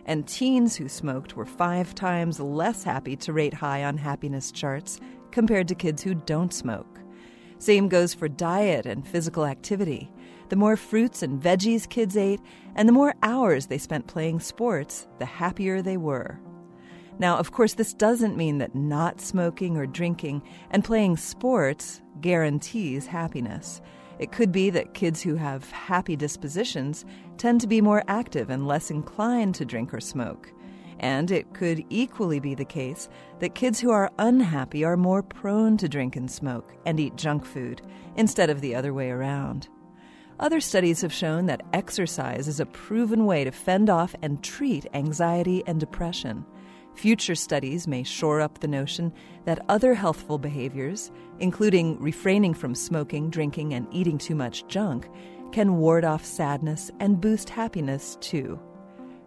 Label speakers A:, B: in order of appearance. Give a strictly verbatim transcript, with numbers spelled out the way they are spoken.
A: and teens who smoked were five times less happy to rate high on happiness charts compared to kids who don't smoke. Same goes for diet and physical activity. The more fruits and veggies kids ate, and the more hours they spent playing sports, the happier they were. Now, of course, this doesn't mean that not smoking or drinking and playing sports guarantees happiness. It could be that kids who have happy dispositions tend to be more active and less inclined to drink or smoke. And it could equally be the case that kids who are unhappy are more prone to drink and smoke and eat junk food instead of the other way around. Other studies have shown that exercise is a proven way to fend off and treat anxiety and depression. Future studies may shore up the notion that other healthful behaviors, including refraining from smoking, drinking, and eating too much junk, can ward off sadness and boost happiness too.